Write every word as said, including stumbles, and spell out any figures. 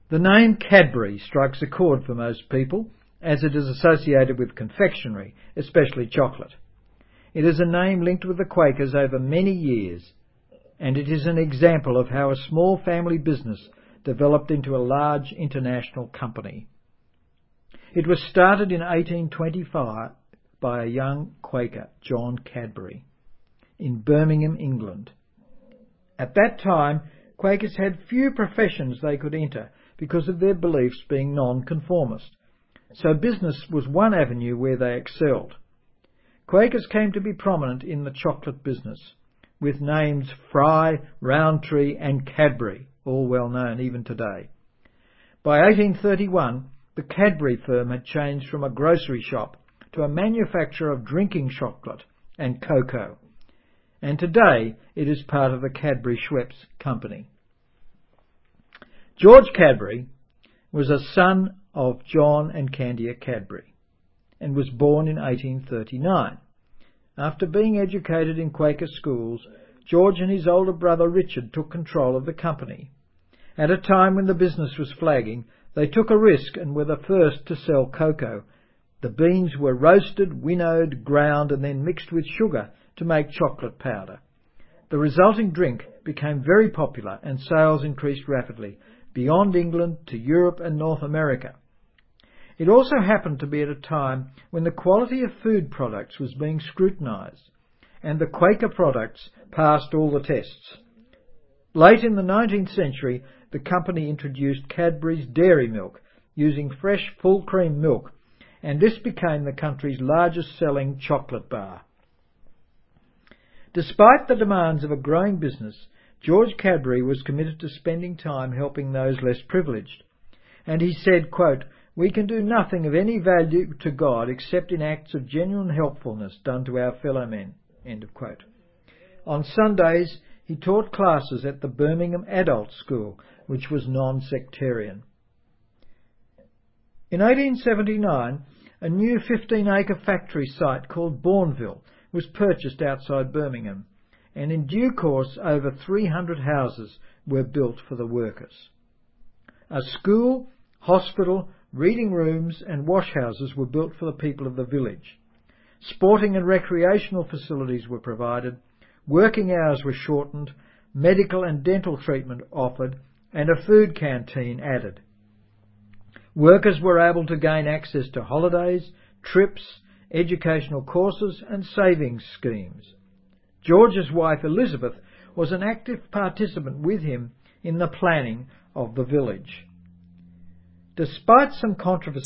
The name Cadbury strikes a chord for most people, as it is associated with confectionery, especially chocolate. It is a name linked with the Quakers over many years, and it is an example of how a small family business developed into a large international company. It was started in eighteen twenty-five by a young Quaker, John Cadbury, in Birmingham, England. At that time, Quakers had few professions they could enter because of their beliefs being nonconformist, so business was one avenue where they excelled. Quakers came to be prominent in the chocolate business, with names Fry, Rowntree and Cadbury, all well known even today. By eighteen thirty-one, the Cadbury firm had changed from a grocery shop to a manufacturer of drinking chocolate and cocoa, and today it is part of the Cadbury Schweppes company. George Cadbury was a son of John and Candia Cadbury and was born in eighteen thirty-nine. After being educated in Quaker schools, George and his older brother Richard took control of the company. At a time when the business was flagging, they took a risk and were the first to sell cocoa. The beans were roasted, winnowed, ground and then mixed with sugar to make chocolate powder. The resulting drink became very popular and sales increased rapidly, beyond England to Europe and North America. It also happened to be at a time when the quality of food products was being scrutinised, and the Quaker products passed all the tests. Late in the nineteenth century, the company introduced Cadbury's Dairy Milk, using fresh full cream milk, and this became the country's largest selling chocolate bar. Despite the demands of a growing business, George Cadbury was committed to spending time helping those less privileged, and he said, quote, "We can do nothing of any value to God except in acts of genuine helpfulness done to our fellow men." End of quote. On Sundays, he taught classes at the Birmingham Adult School, which was non-sectarian. In eighteen seventy-nine, a new fifteen-acre factory site called Bourneville was purchased outside Birmingham, and in due course over three hundred houses were built for the workers. A school, hospital, reading rooms and washhouses were built for the people of the village. Sporting and recreational facilities were provided, working hours were shortened, medical and dental treatment offered, and a food canteen added. Workers were able to gain access to holidays, trips, educational courses and savings schemes. George's wife Elizabeth was an active participant with him in the planning of the village. Despite some controversy